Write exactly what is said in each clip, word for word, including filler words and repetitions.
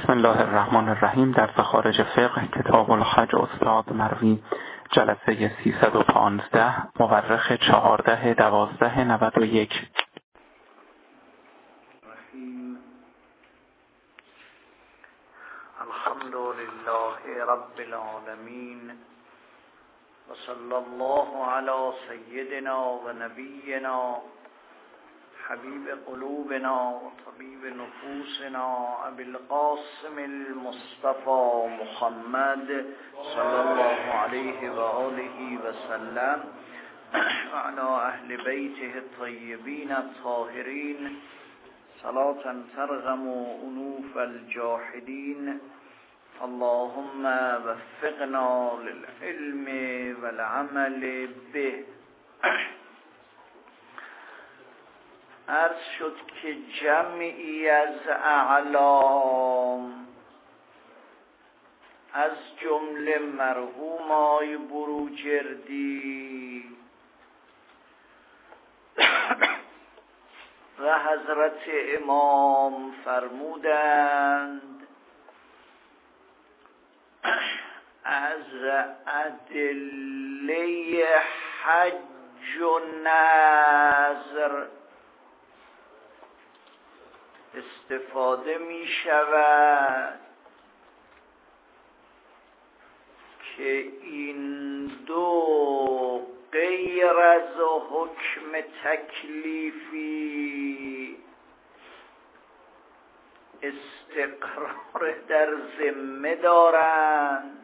بسم الله الرحمن الرحیم. در خارج فقه کتاب الحج استاد مروی، جلسه سیصد و پانزده، مورخ چهارده دوازده نود و یک. الحمد لله رب العالمین و صلی الله علی سیدنا و نبینا حبیب قلوبنا و طبیب نفوسنا ابی القاسم المصطفى محمد صلی الله علیه و آله و سلم و علی اهل بیته الطیبین الطاهرین صلاة ترغم انوف الجاحدین. اللهم وفقنا للعلم والعمل به. عرض شد که جمعی از اعلام از جمله مرحوم آقای بروجردی و حضرت امام فرمودند از ادله حج و نذر استفاده می شود که این دو غیر از حکم تکلیفی استقرار در ذمه دارند،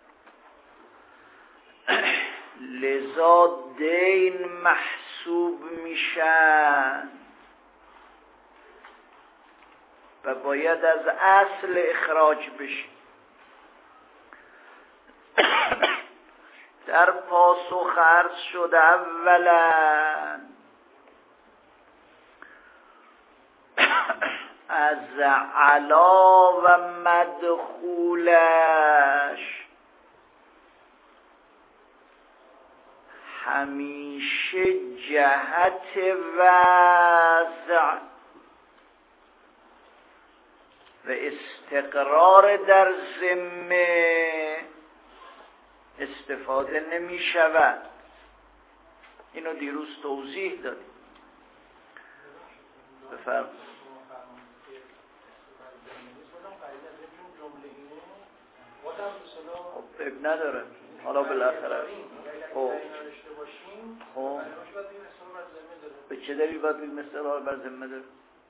لذا دین محسوب میشن و باید از اصل اخراج بشه. در پاسخ عرض شد اولا از علا و مدخولش همیشه جهت وضع و استقرار در ذمه استفاده نمی شود. اینو دیروز توضیح دادیم. بفرمایید. خب اب نداره، حالا بالاخره خب خب به چه دلیل باید بگیم استقرار بر ذمه داره؟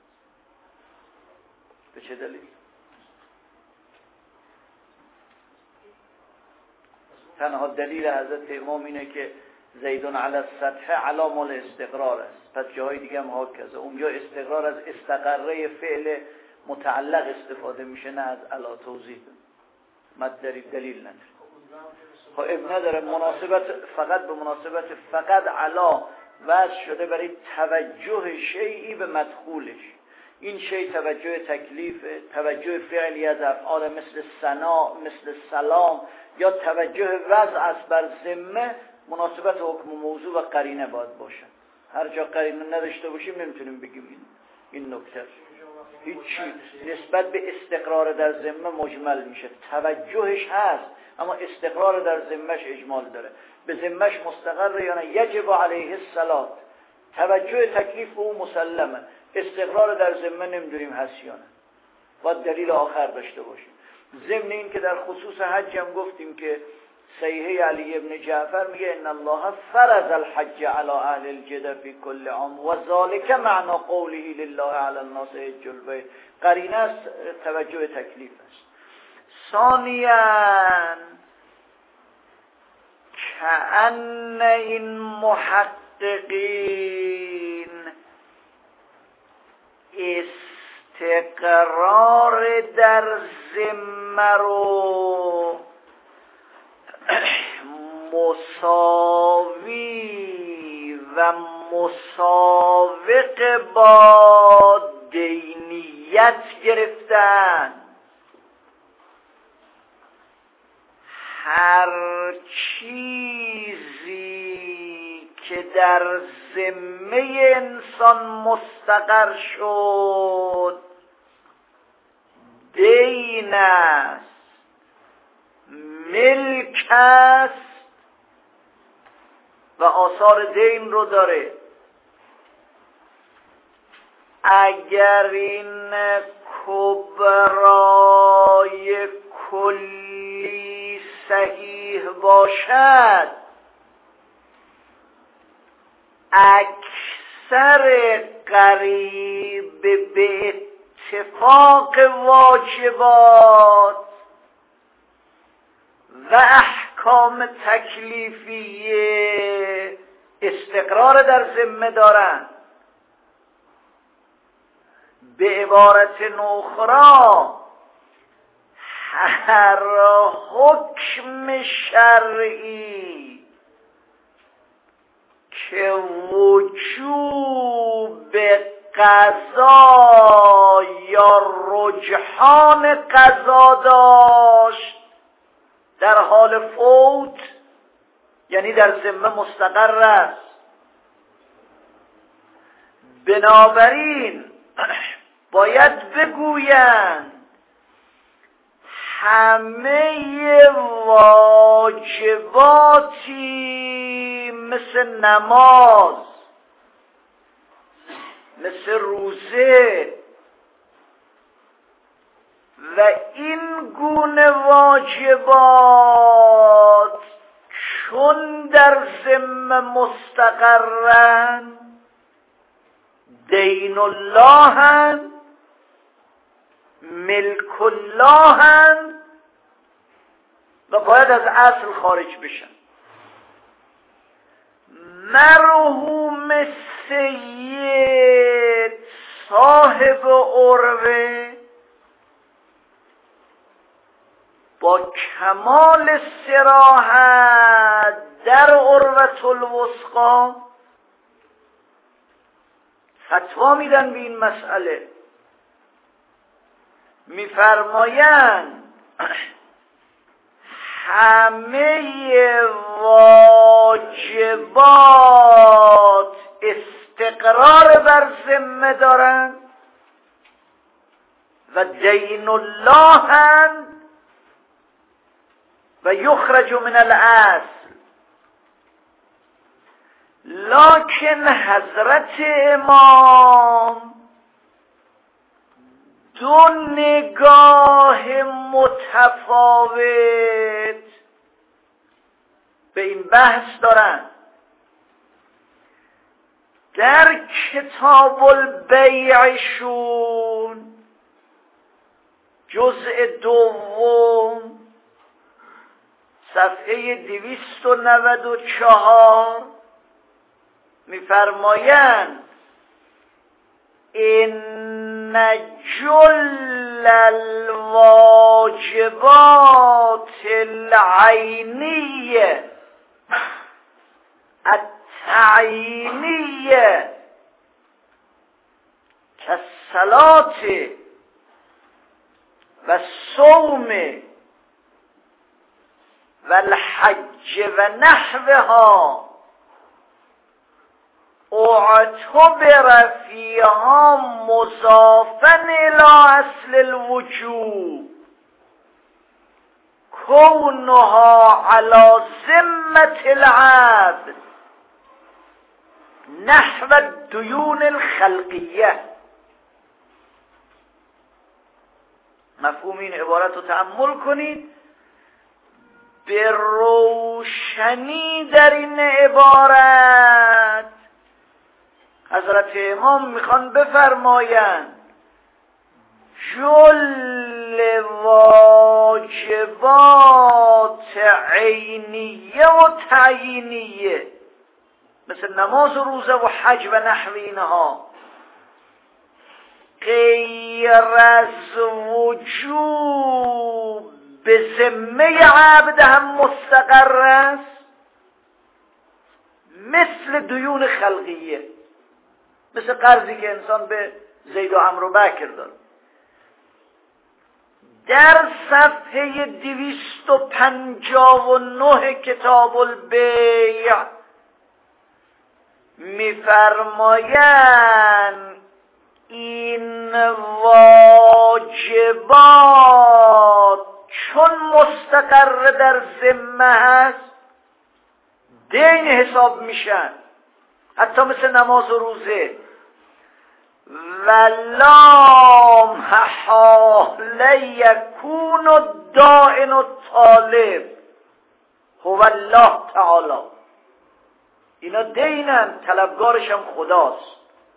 به چه دلیل؟ تنها دلیل حضرت امام اینه که زیدون علی السطح علی مال استقرار است. پس جاهای دیگه هم هاکذا. اونجا استقرار از استقره فعل متعلق استفاده میشه، نه از علا. توضیح مد دلیل دلیل نداره. خب اب نداره. مناسبت فقط به مناسبت فقط علا وضع شده برای توجه شیئی به مدخولش. این شی توجه تکلیف، توجه فعلی از افعال مثل ثنا، مثل سلام، یا توجه وضع است بر ذمه. مناسبت حکم موضوع و قرینه باید باشه. هر جا قرینه نداشته باشیم نمیتونیم بگیم این این نکته. هیچی نسبت به استقرار در ذمه مجمل میشه. توجهش هست اما استقرار در ذمهش اجمال داره. به ذمهش مستقر یا نه. یجب علیه الصلاة. توجه تکلیف او مسلمه. استقرار در ذمه نمیدونیم هست یا نه. باید دلیل آخر داشته باشیم. ضمن این که در خصوص حج هم گفتیم که صحیحه علی ابن جعفر میگه ان الله فرض الحج علی اهل الجده فی کل عام و ذلک معنی قوله لله علی الناس حج البیت. قرینه است، توجه تکلیف است. ثانیاً کأن این محققین استقرار در ذمه رو مساوی و مسابق با دینیت گرفتن. هر چیزی که در ذمه انسان مستقر شد دین است، ملک است و آثار دین رو داره. اگر این کبرای کلی صحیح باشد، اکثر قریب به اتفاق واجبات و احکام تکلیفیه استقرار در ذمه دارند. به عبارت اخرى هر حکم شرعی که وجوب قضا یا رجحان قضا داشت در حال فوت، یعنی در ذمه مستقر است. بنابراین باید بگویند همه واجباتی مثل نماز، مثل روزه و این گونه واجبات چون در ذمه مستقرن دین اللهن، ملک اللهن و باید از اصل خارج بشن. مرحوم سید صاحب عروه با کمال صراحت در عروة الوثقی فتوا میدن به این مسئله. میفرمایند همه واجبات استقرار بر ذمه دارند و دین اللهند و یخرج من الاصل، لکن حضرت امام دو نگاه متفاوت به این بحث دارند. در کتاب البیعشون جزء دوم صفحه دویست و نود و چهار می‌فرمایند ان جل الواجبات العینیه التعیینیه کالصلاة و الصوم و الحج و نحوها اعتبر فیها مضافا الی اصل الوجوب کونها علی ذمة العبد نحو الدیون الخلقیه. مفهوم این عبارت رو تأمل کنید. به روشنی در این عبارت حضرت امام میخوان بفرمایند جل واجبات عینیه و تعیینیه مثل نماز و روزه و حج و نحو اینها غیر از وجوب به ذمه عبد هم مستقر است، مثل دیون خلقیه، مثل قرضی که انسان به زید و عمرو و بکر داره. در صفحه دویست و پنجاه و نه کتاب البیع میفرمایند این واجبات واجبات چون مستقر در ذمه هست دین حساب میشن، حتی مثل نماز و روزه. ولا محال یکون الدائن الطالب هو الله تعالی. اینا دینن، طلبگارش هم خداست.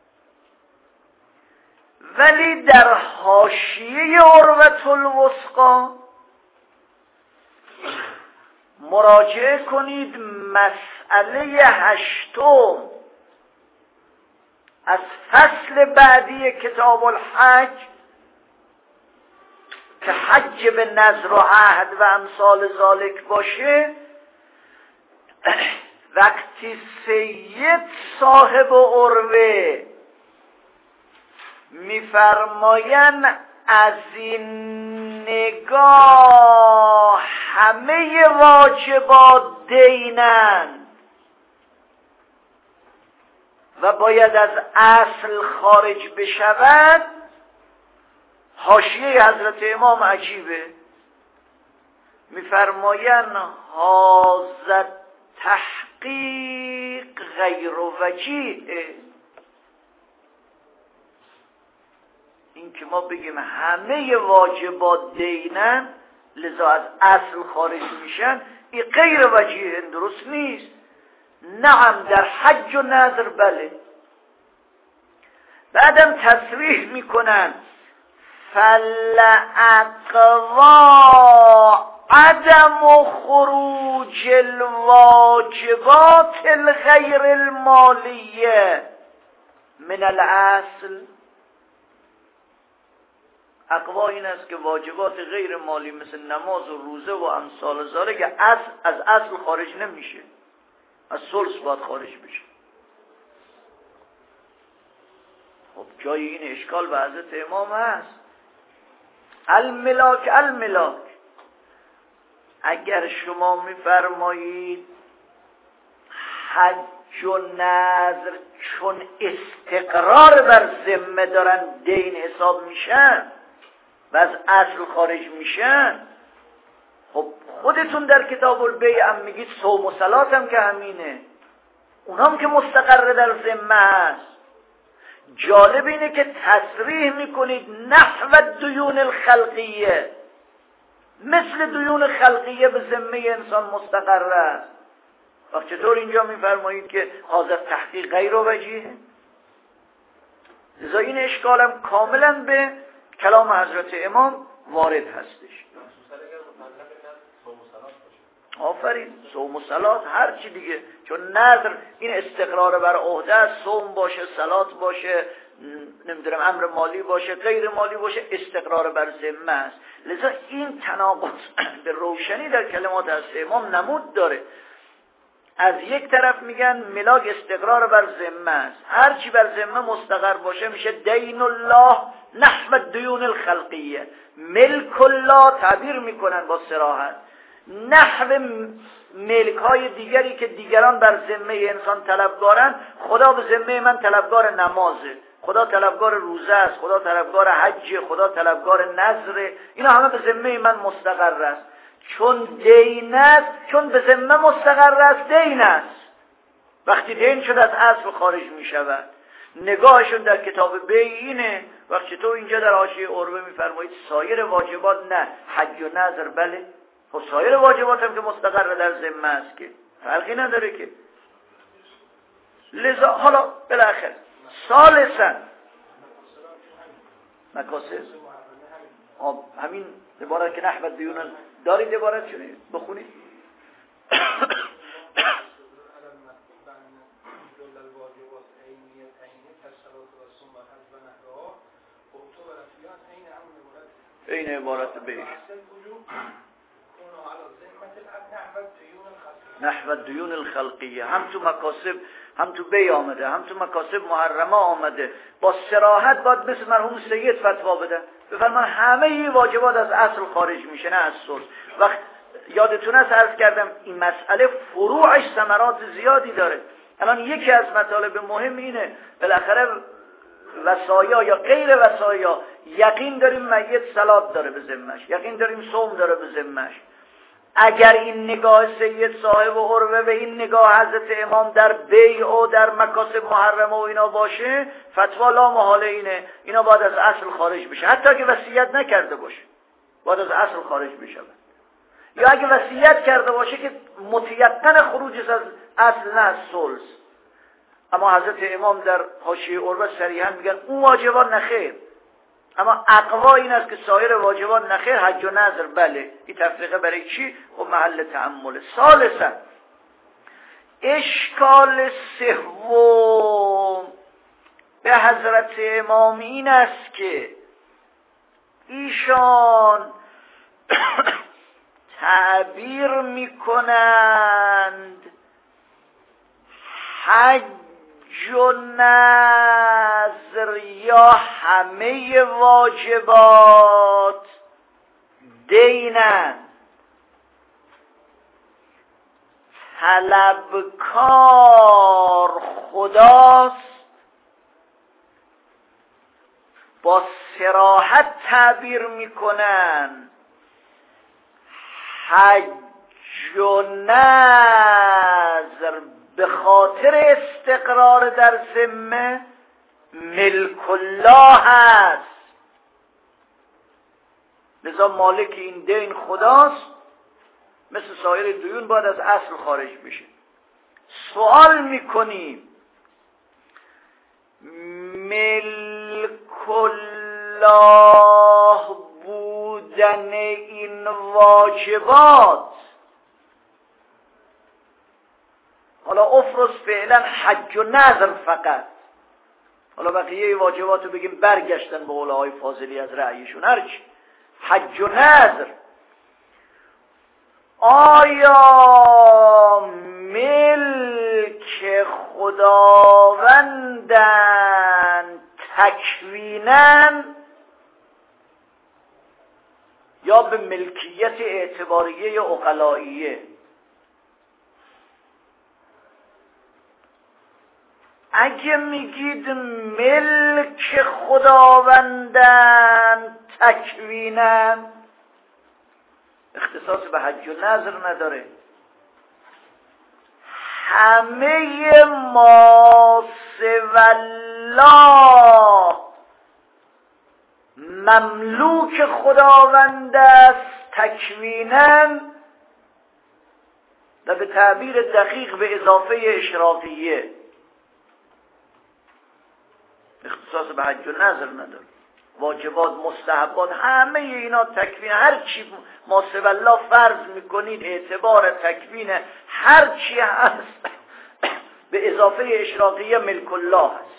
ولی در حاشیه عروة الوثقی مراجعه کنید مسئله هشتم از فصل بعدی کتاب الحج که حج به نذر و عهد و امثال ذالک باشه. وقتی سید صاحب عروه میفرمایند از این نگاه همه واجبات دینند و باید از اصل خارج بشود، حاشیه حضرت امام عجیبه. میفرمایند هذا تحقیق غیر وجیه. این که ما بگیم همه واجبات دینن لذا از اصل خارج میشن، این غیر وجیه، درست نیست. نعم در حج و نذر بله. بعدم تصریح میکنن فلأقوا عدم خروج الواجبات الغیر المالیه من الاصل. اقوا این است که واجبات غیر مالی مثل نماز و روزه و امثال ذالک که از از اصل خارج نمیشه، از ثلث باید خارج بشه. خب جای این اشکال به حضرت امام هست. الملاک الملاک اگر شما میفرمایید حج و نذر چون استقرار بر ذمه دارن دین حساب میشن و از اصل خارج میشن، خب خودتون در کتاب البیع هم میگید صوم و صلات هم که همینه، اونام که مستقر در ذمه است. جالب اینه که تصریح میکنید نحو دیون الخلقیه، مثل دیون خلقیه به ذمه انسان مستقر است. وقت چطور اینجا میفرمایید که حاضر تحقیق غیر وجیه؟ لذا این اشکالم کاملا به کلام حضرت امام وارد هستش. آفرین، صوم و صلات هر چی دیگه، چون نذر این استقرار بر عهده است، صوم باشه، صلات باشه، نمیدونم امر مالی باشه، غیر مالی باشه، استقرار بر ذمه است. لذا این تناقض به روشنی در کلمات از امام نمود داره. از یک طرف میگن ملاک استقرار بر ذمه است، هر چی بر ذمه مستقر باشه میشه دین الله نحو دیون الخلقیه. ملک الله تعبیر میکنن با صراحت، نحو ملک های دیگری که دیگران بر ذمه انسان طلبگارن. خدا به ذمه من طلبگار نمازه، خدا طلبگار روزه است، خدا طلبگار حج، خدا طلبگار نذر، اینا همه به ذمه من مستقر است. چون دین است، چون به ذمه مستقر است دین است. وقتی دین شد از اصل خارج می شود. نگاهشون در کتاب بیع اینه. وقتی تو اینجا در حاشیه عروه میفرمایید سایر واجبات نه، حج و نذر بله، خب سایر واجبات هم که مستقر در ذمه است که فرقی نداره که. لذا حالا بالاخره ثالثاً مکاسب همین عبارت که نحو دیون دارید، عبارت چونه بخونید. این عبارت بیش نحو دیون الخلقیه هم تو مکاسب هم تو بی آمده، هم تو مکاسب محرمه آمده. با صراحت باید مثل مرحوم سید فتوا بدن، بفرمان همه این واجبات از اصل خارج میشه نه از ثلث. وقت یادتون است عرض کردم این مسئله فروعش ثمرات زیادی داره. الان یکی از مطالب مهم اینه بالاخره وصایا یا غیر وصایا یقین داریم میت صلات داره به ذمش، یقین داریم صوم داره به ذمش. اگر این نگاه سید صاحب و عروه و این نگاه حضرت امام در بیع و در مکاسب محرمه و اینا باشه، فتوا لا محاله اینه اینا باید از اصل خارج بشه، حتی اگه وصیت نکرده باشه باید از اصل خارج بشه. یا اگه وصیت کرده باشه که متیقن خروجش از اصل نه از ثلث. اما حضرت امام در حاشیه عروه صریحا میگن اون واجبات نخیر، اما اقوا این است که سایر واجبات نخیر، حج و نذر بله. این تفریقه برای چی؟ خب محل تأمله. ثالثا اشکال سوم به حضرت امام این است که ایشان تعبیر میکنند حج و نذر یا همه واجبات دینند، طلبکار خداست. با صراحت تعبیر میکنن حج و نذر به خاطر استقرار در ذمه ملک الله هست، لذا مالک این دین خداست، مثل سایر دیون باید از اصل خارج بشه. سوال میکنیم ملک الله بودن این واجبات، حالا افرض فعلا حج و نذر فقط، حالا بقیه واجبات رو بگیم برگشتن به علمای فاضلی از رأیشون هرچی، حج و نذر آیا ملک خداوندن تکوینن یا به ملکیت اعتباریه عقلائیه؟ اگه میگید ملک خداوندن تکوینن، اختصاص به حج و نذر نداره، همه ما سوی الله مملوک خداوند است تکوینن و به تعبیر دقیق به اضافه اشراقیه، اختصاص به حج و نذر نداره. واجبات مستحبات همه اینا تکوین، هر چی ما سوی الله فرض میکنید اعتبار تکوین هر چی هست به اضافه اشراقیه ملک الله هست.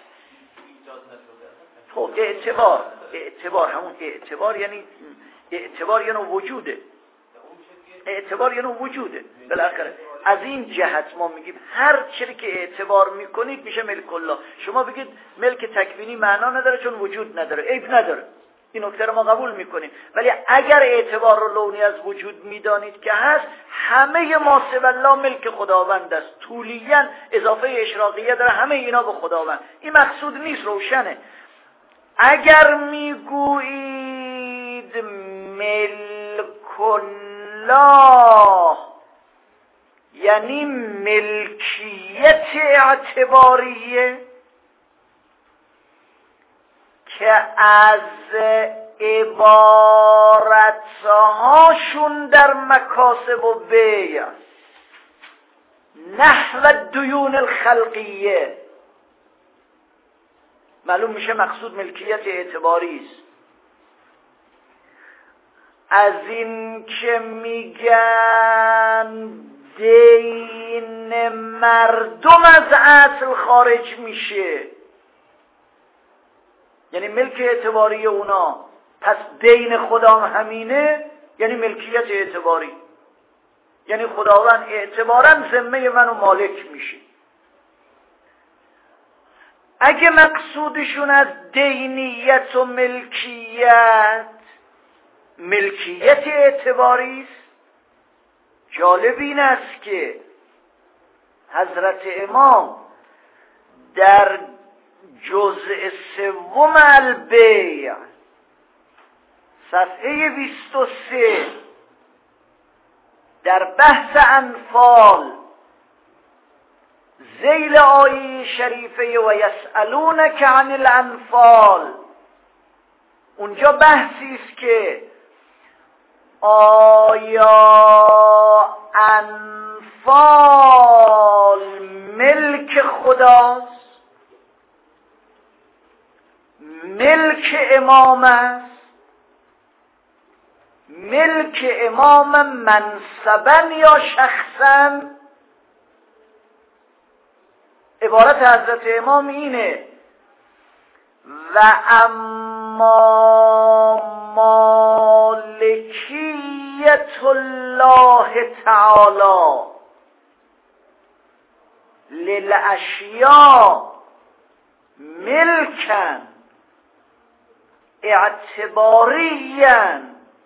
خب اعتبار اعتبار همون اعتبار یعنی اعتبار یعنی وجوده، اعتبار یعنی وجوده. بالاخره از این جهت ما میگیم هر چیزی که اعتبار میکنید میشه ملک الله. شما بگید ملک تکوینی معنا نداره چون وجود نداره، عیب نداره، این نکته رو ما قبول میکنیم، ولی اگر اعتبار رو لونی از وجود میدانید که هست، همه ما سوی الله ملک خداوند است، طولیاً اضافه اشراقیه داره، همه اینا به خداوند. این مقصود نیست، روشنه. اگر میگویید ملک الله یعنی ملکیت اعتباریه که از عبارتهاشون در مکاسب و بیع نحو دیون الخلقیه معلوم میشه مقصود ملکیت اعتباری است. از این که میگن دین مردم از اصل خارج میشه، یعنی ملک اعتباری اونا، پس دین خدا همینه، یعنی ملکیت اعتباری، یعنی خداوند اعتباراً ذمه منو مالک میشه. اگه مقصودشون از دینیت و ملکیت ملکیت اعتباری است، جالب این است که حضرت امام در جزء سوم البیع صفحه بیست و سه در بحث انفال ذیل آیه شریفه و یسألونک عن الانفال، اونجا بحثی است که آیا انفال ملک خداست، ملک امام است، ملک امام منصبا یا شخصا؟ عبارت حضرت امام اینه و اما مالکیت الله تعالی للاشیاء ملکا اعتباریا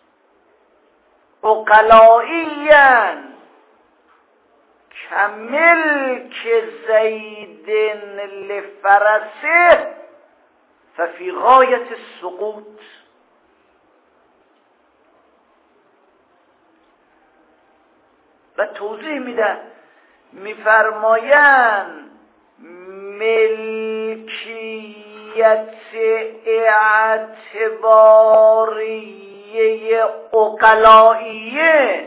عقلائیا کملک زید لفرسه ففی غایت السقوط. و توضیح میدن، میفرمایند ملکیت اعتباریه عقلائیه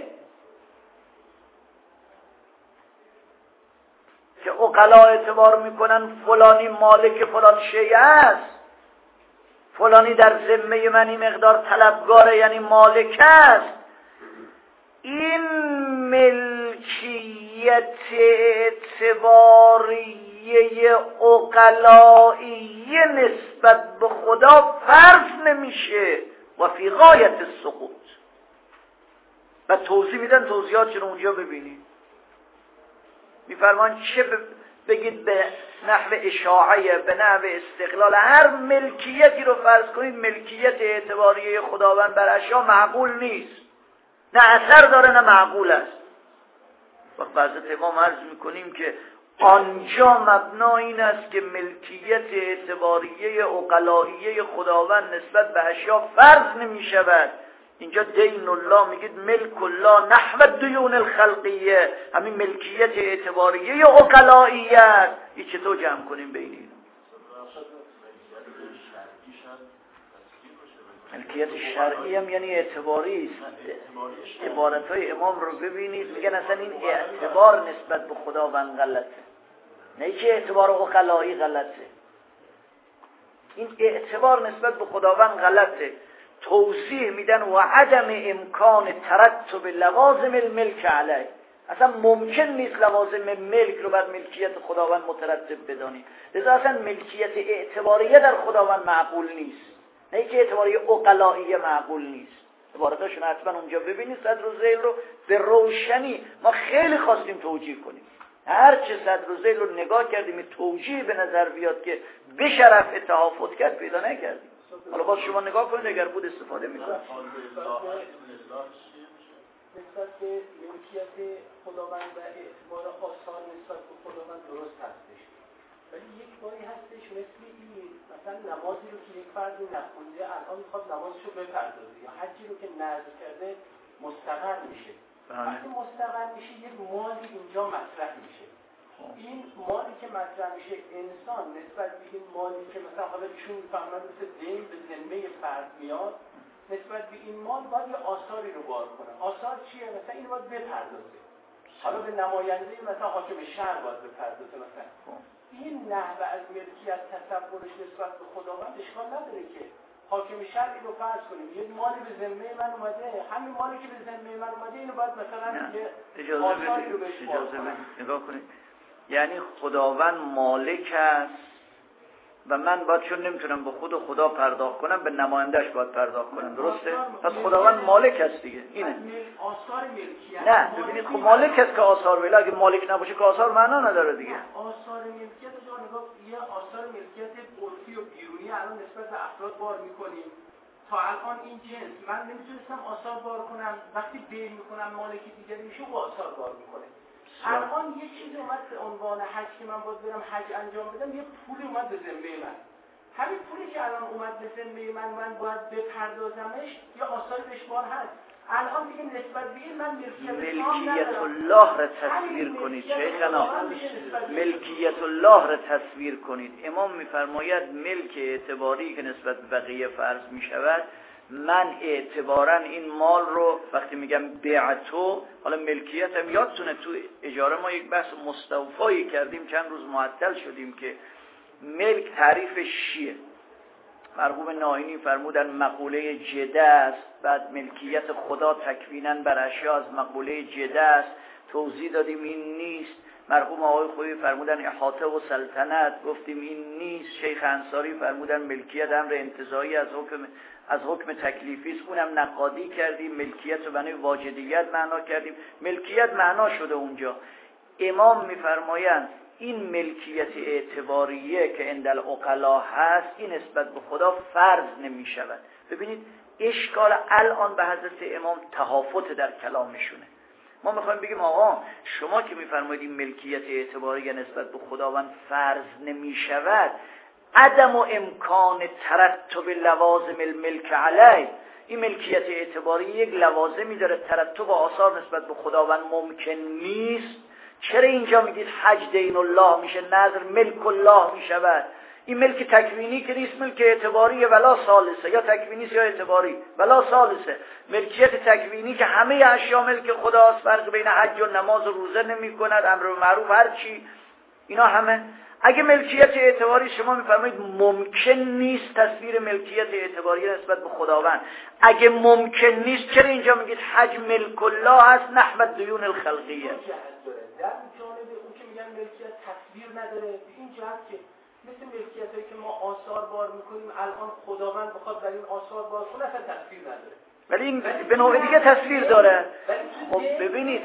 که عقلا اعتبار میکنن فلانی مالک فلان شیء است، فلانی در ذمه من این مقدار طلبگاره یعنی مالک است. این ملکیت اعتباریه عقلائیه نسبت به خدا فرض نمیشه و فی غایت السقوط. و توضیح میدن، توضیحات رو اونجا ببینید. میفرمان چه بگید به نحو اشاعه، به نحو استقلال، هر ملکیتی رو فرض کنید ملکیت اعتباریه خداوند بر اشیا معقول نیست، نه اثر داره نه معقول است. وقت حضرت امام عرض میکنیم که آنجا مبنا این است که ملکیت اعتباریه عقلائیه خداوند نسبت به اشیا فرض نمیشود. اینجا دین الله میگید ملک الله نحو دیون الخلقیه، همین ملکیت اعتباریه عقلائیه است. این چطور جمع کنیم بین این ملکیت شرعی هم یعنی اعتباری است؟ عبارت های امام رو ببینید، میگن اصلا این اعتبار نسبت به خداوند غلطه، نه که اعتبار عقلایی غلطه، این اعتبار نسبت به خداوند غلطه. توضیح میدن و عدم امکان ترتب لوازم الملک علیه، اصلا ممکن نیست لوازم ملک رو بر ملکیت خداوند مترتب بدانیم، لذا اصلا ملکیت اعتباریه در خداوند معقول نیست، نه که اعتباریه عقلائیه معقول نیست. عبارتاشون حتما اونجا ببینید. صدر و ذیل رو به روشنی ما خیلی خواستیم توجیه کنیم، هرچه صدر و ذیل رو نگاه کردیم توجیه به نظر بیاد که به شرف تهافت کرد پیدا نکردیم. حالا باز شما نگاه کنید اگر بود استفاده میکنید. نسبت به ملکیت خداوند و اعتبار آثار نسبت به خداوند درست هستش، ولی یک باری هستش مثل این، مثلا نمازی رو که یک فرد نخونده الان میخواد نمازش رو بپردازه، یا حجی رو که نذر کرده مستقر میشه. وقتی مستقر میشه یک مالی اینجا مطرح میشه. این مالی که مطرح میشه انسان نسبت به این مالی که مثلا حالا چون فهمن مثل دین به ذمه فرد میاد، نسبت به این مال باید یه آثاری رو بار کنه. آثار چیه؟ مثلا این باید بپردازه، حالا به نماینده مثلا حاکم شهر باید بپردازه. مثلا این نحوه از ملکیت تصورش نسبت به خداوند اشکال نداره که حاکم شهر اینو فرض کنیم یه مالی به ذمه من اومده، همین مالی که به ذمه من اومده اینو باید مثلا یه آثاری رو بهش بار کنه. نگاه کنید، یعنی خداوند مالک است و من باید چون نمیتونم به خود خدا پرداخت کنم به نمایندهش باید پرداخت کنم، درسته؟ پس خداوند مالک است دیگه. اینه آثار ملکیت. نه ببینید خب مالک است که آثار ولی اگه مالک نباشه که آثار معنا نداره دیگه. آثار ملکیت جا نگاه، یه آثار ملکیت عرفی و بیرونی الان نسبت به افراد بار میکنیم. تا الان این جنس من نمیتونستم آثار بار کنم، وقتی بیر میکنم مالکی دیگری میشه و آثار بار میکنه. الان یه چیزی اومد به عنوان حج که من باید برم حج انجام بدم، یه پولی اومد به ذمه من. همین پولی که الان اومد به ذمه من من باید بپردازمش یا آثار بشمار هست. الان دیگه نسبت به این من ملکیت الله را تصویر کنید شیخنا، ملکیت الله را تصویر کنید. امام میفرماید ملک اعتباری که نسبت به بقیه فرض میشود، من اعتبارا این مال رو وقتی میگم بیعتو، حالا ملکیت هم یادتونه تو اجاره ما یک بحث مستوفایی کردیم، چند روز معطل شدیم که ملک تعریفش چیه. مرحوم ناینی فرمودن مقوله جده است، بعد ملکیت خدا تکویناً بر اشیاء از مقوله جده است، توضیح دادیم این نیست. مرحوم آقای خویی فرمودن احاطه و سلطنت، گفتیم این نیست. شیخ انصاری فرمودن ملکیت امر انتزاعی از حکم از حکم تکلیفی است، اونم نقادی کردیم. ملکیت رو بنای واجدیت معنا کردیم، ملکیت معنا شده اونجا. امام میفرمایند این ملکیت اعتباریه که عند العقلا هست، این نسبت به خدا فرض نمی شود. ببینید اشکال الان به حضرت امام تهافت در کلامشونه. ما میخوایم بگیم آقا شما که میفرمایید این ملکیت اعتباریه نسبت به خداوند فرض نمی شود، عدم و امکان ترتب لوازم الملک علیه، این ملکیت اعتباری یک لوازمی داره، ترتب آثار نسبت به خداوند ممکن نیست. چرا اینجا میگید حج دین الله میشه، نظر ملک الله میشود؟ این ملک تکوینی که نیست، ملک اعتباری ولا ثالثه، یا تکوینی یا اعتباری ولا ثالثه. ملکیت تکوینی که همه اشیاء ملک خداست، فرق بین حج و نماز و روزه نمی کند، امر به معروف هر چی، اینا همه. اگه ملکیت اعتباری شما میفرمایید ممکن نیست تصویر ملکیت اعتباری نسبت به خداوند، اگه ممکن نیست چرا اینجا میگید حج ملک الله هست نحو دیون الخلقیه؟ در جانب اون که میگن ملکیت تصویر نداره، به این جهت که مثل ملکیت هایی که ما آثار بار میکنیم الان خداوند بخواد برای این آثار بار کنه اصلا تصویر نداره، ولی این به نوع دیگه تصویر داره. خب ببینید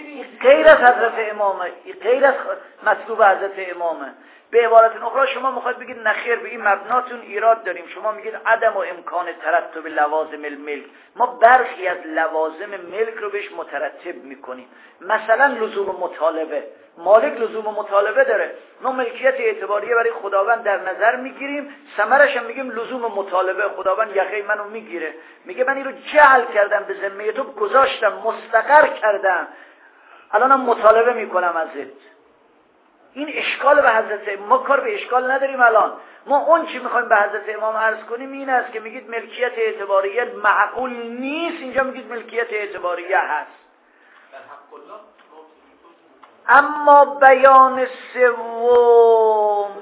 غیر از حضرت امامه، غیر از مطلوب حضرت امامه. به عبارت اخرى شما میخواید بگید نخیر به این مبناتون ایراد داریم، شما میگید عدم و امکان ترتب لوازم الملک، ما برخی از لوازم ملک رو بهش مترتب میکنیم. مثلا لزوم مطالبه، مالک لزوم مطالبه داره، ما ملکیت اعتباریه برای خداوند در نظر میگیریم، ثمرش هم میگیم لزوم مطالبه. خداوند یقه منو میگیره، میگه من این رو جعل کردم به ذمه تو، گذاشتم مستقر کردم، الانم مطالبه میکنم ازت. این اشکال به حضرت ما، کار به اشکال نداریم. الان ما اون چی میخوایم به حضرت امام عرض کنیم این است که میگید ملکیت اعتباریه معقول نیست، اینجا میگید ملکیت اعتباریه هست. اما بیان سوم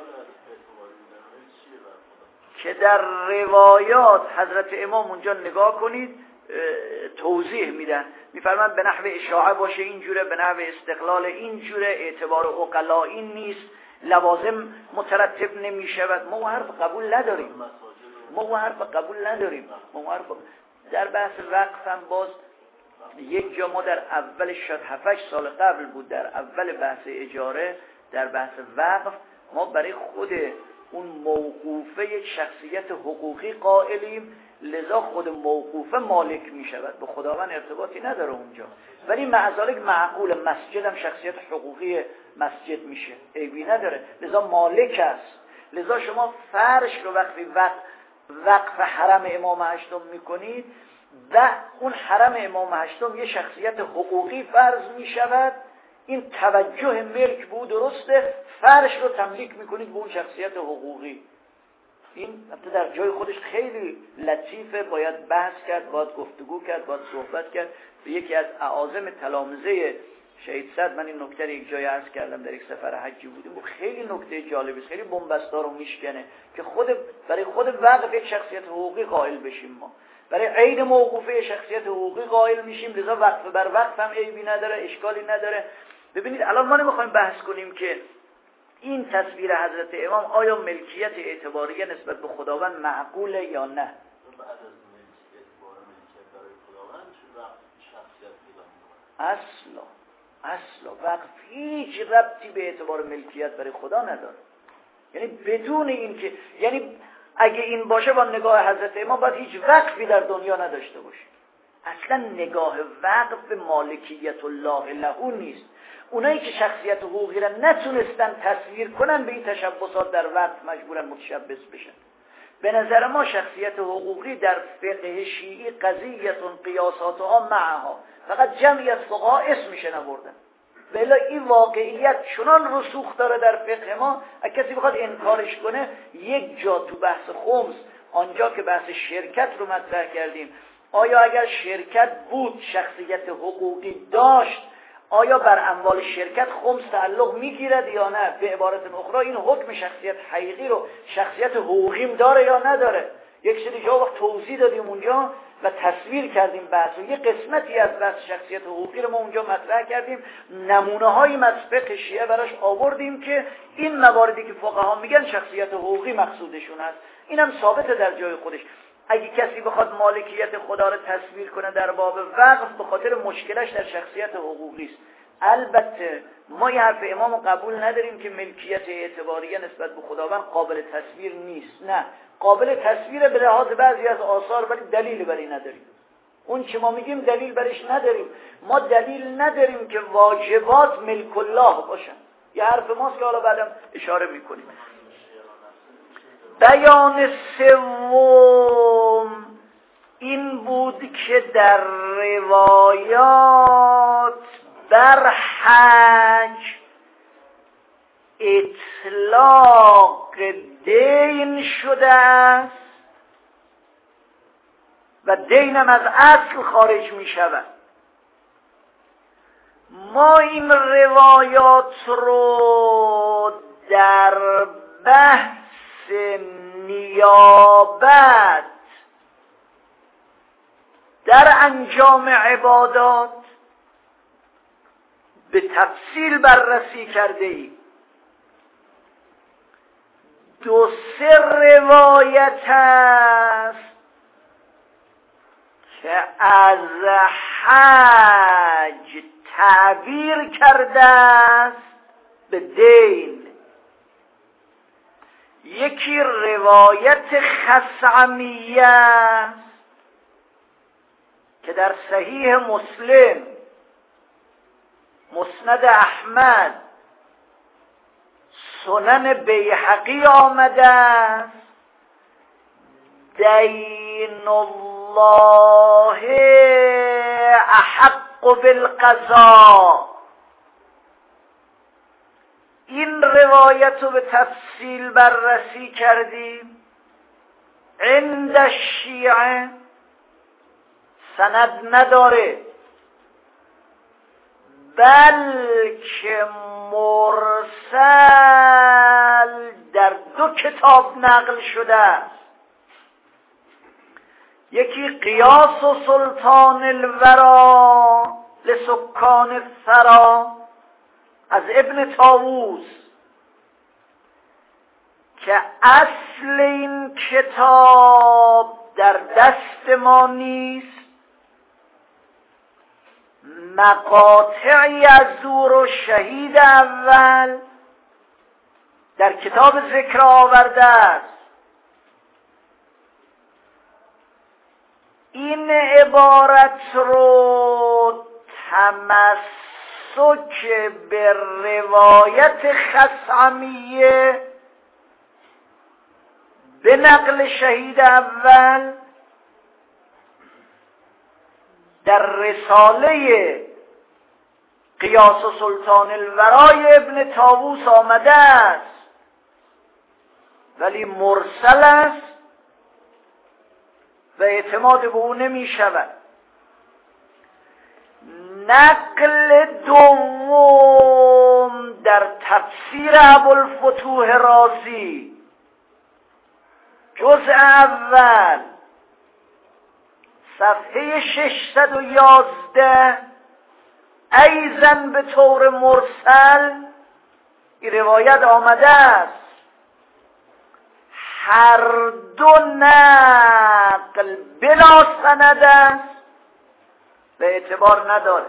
که در روایات حضرت امام اونجا نگاه کنید توضیح میدن، میفرمان به نحو اشاعه باشه اینجوره، به نحو استقلال اینجوره، اعتبار عقلا این نیست، لوازم مترتب نمیشود. ما حرف قبول نداریم، ما حرف قبول نداریم. ما حرف در بحث وقف هم باز یک جا ما در اول شاید هفت هشت سال قبل بود، در اول بحث اجاره، در بحث وقف ما برای خود اون موقوفه یک شخصیت حقوقی قائلیم، لذا خود موقوفه مالک می شود، به خداوند ارتباطی نداره اونجا، ولی معذالک معقول مسجد هم شخصیت حقوقی مسجد میشه، عیبی نداره، لذا مالک است. لذا شما فرش رو وقتی وقف, وقف حرم امام هشتم میکنید و اون حرم امام هشتم یه شخصیت حقوقی فرض می شود، این توجه ملک بود درسته، فرش رو تملیک میکنید به اون شخصیت حقوقی. این در جای خودش خیلی لطیفه، باید بحث کرد، باید گفتگو کرد، باید صحبت کرد. به یکی از اعاظم تلامذه شهید صدر من این نکته یک جای عرض کردم، در یک سفر حجی بودیم و خیلی نکته جالبی، خیلی بن‌بست‌دار رو میشکنه که خود برای خود وقف یک شخصیت حقوقی قائل بشیم. ما برای عین موقوفه شخصیت حقوقی قائل میشیم، لذا وقف بر وقف هم عیبی نداره، اشکالی نداره. ببینید الان ما نمیخوایم بحث کنیم که این تصویر حضرت امام آیا ملکیت اعتباریه نسبت به خداوند معقوله یا نه. بعد از ملکیت بار ملکیت برای خداوند چه وقت شخصیت پیدا میکنه؟ اصلا اصلا وقف هیچ ربطی به اعتبار ملکیت برای خدا نداره. یعنی بدون این که، یعنی اگه این باشه با نگاه حضرت امام باید هیچ وقفی در دنیا نداشته باشه. اصلا نگاه وقف به مالکیت الله له نیست. اونایی که شخصیت حقوقی را نتونستن تصویر کنن به این تشبسات در وقت مجبورن متشبث بشن. به نظر ما شخصیت حقوقی در فقه شیعی قضیتون قیاساتها معها، فقط جمعی از فقها اسمش نبردن. بلا این واقعیت چنان رسوخ داره در فقه ما، اگه کسی بخواد انکارش کنه، یک جا تو بحث خمس، آنجا که بحث شرکت رو مطرح کردیم، آیا اگر شرکت بود شخصیت حقوقی داشت، آیا بر اموال شرکت خمس تعلق میگیرد یا نه؟ به عبارت اخرى این حکم شخصیت حقیقی رو شخصیت حقوقیم داره یا نداره؟ یک سری جا وقت توضیح دادیم اونجا و تصویر کردیم بحث و یه قسمتی از بحث شخصیت حقوقی رو ما اونجا مطرح کردیم، نمونه هایی از فقه شیعه براش آوردیم که این مواردی که فقها میگن شخصیت حقوقی مقصودشون هست. اینم ثابته در جای خودش. اگه کسی بخواد مالکیت خدا رو تصویر کنه در باب وقف، به خاطر مشکلش در شخصیت حقوقی است. البته ما یه حرف امامو قبول نداریم که ملکیت اعتباریه نسبت به خداوند قابل تصویر نیست. نه، قابل تصویر به لحاظ بعضی از آثار، ولی دلیل بری نداریم. اون چه ما میگیم دلیل برش نداریم. ما دلیل نداریم که واجبات ملک الله باشن. یه حرف ماست که حالا بعدم اشاره میکنیم. بیان سوم این بود که در روایات بر حج اطلاق دین شده است و دینم از اصل خارج می شود. ما این روایات رو در بحث نیابت در انجام عبادات به تفصیل بررسی کرده ایم. دو سه روایت است که از حج تعبیر کرده است به دین. یکی روایت خثعمیه که در صحیح مسلم، مسند احمد، سنن بیهقی آمده است: دین الله احق بالقضاء. این روایت رو به تفصیل بررسی کردیم. عند الشیعه سند نداره، بلکه مرسل در دو کتاب نقل شده است. یکی قیاس و سلطان الورا لسکان الثرا از ابن طاووس که اصل این کتاب در دست ما نیست، مقاطعی از او رو شهید اول در کتاب ذکر آورده است. این عبارت رو تمسک به روایت خثعمیه به نقل شهید اول در رساله قیاس و سلطان الورای ابن طاووس آمده است، ولی مرسل است و اعتماد به او نمی شود. نقل دوم در تفسیر ابوالفتوح رازی جزء اول صفحه ششصد و یازده ایزن به طور مرسل این روایت آمده است: هر دو نقل بلا سند است و اعتبار نداره.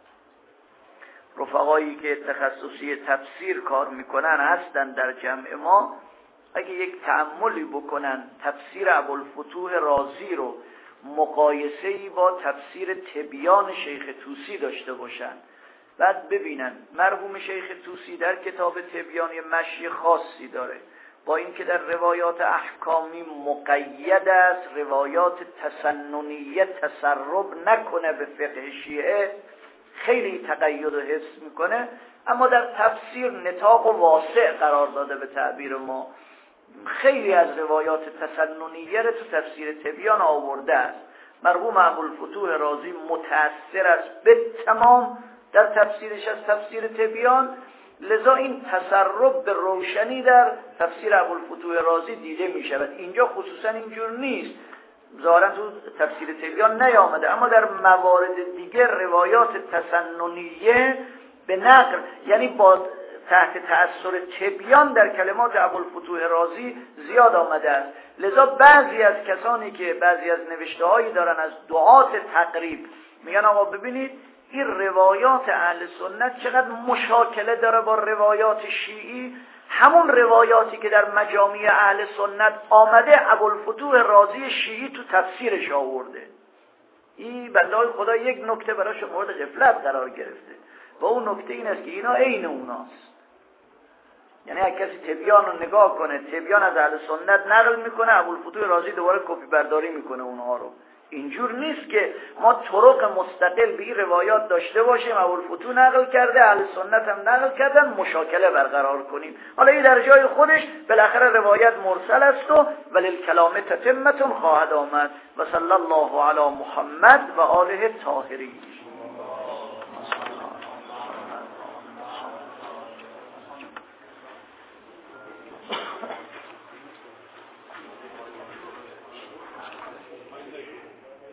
رفقایی که تخصصی تفسیر کار میکنن هستن در جمع ما، اگه یک تأملی بکنن تفسیر ابوالفتوح رازی رو مقایسه‌ای با تفسیر تبیان شیخ طوسی داشته باشن. بعد ببینن مرحوم شیخ طوسی در کتاب تبیان مشی خاصی داره، با اینکه در روایات احکامی مقید است، روایات تسننیه تسرب نکنه به فقه شیعه، خیلی تقید و حفظ میکنه، اما در تفسیر نطاق و واسع قرار داده به تعبیر ما. خیلی از روایات تسننیه رو تو تفسیر تبیان آورده است. مرحوم ابوالفتوح رازی متأثر است به تمام در تفسیرش از تفسیر تبیان، لذا این تسرب به روشنی در تفسیر ابوالفتوح رازی دیده می شود. اینجا خصوصا اینجور نیست، ظاهرا تو تفسیر تبیان نیامده، اما در موارد دیگر روایات تسننیه به نقل، یعنی با تحت تأثیر تبیان در کلمات ابوالفتوح رازی زیاد آمده است. لذا بعضی از کسانی که بعضی از نوشته‌هایی دارن از دعات تقریب میگن آقا ببینید این روایات اهل سنت چقدر مشاکله داره با روایات شیعی، همون روایاتی که در مجامع اهل سنت آمده ابوالفتوح رازی شیعی تو تفسیرش آورده. این بنده‌های خدا یک نکته براش مورد غفلت قرار گرفته و اون نکته این است که اینا عین اوناست. یعنی اگه کسی تبیان رو نگاه کنه، تبیان از اهل سنت نقل میکنه، ابوالفتوح رازی دوباره کپی برداری میکنه اونها رو. اینجور نیست که ما طرق مستقل به این روایات داشته باشیم، ابوالفتوح نقل کرده، اهل سنت هم نقل کردن، مشاکله برقرار کنیم. حالا این در جای خودش بالاخره روایت مرسل است و وللکلام تتمة خواهد آمد. و صلی الله علی محمد و آله الطاهرین.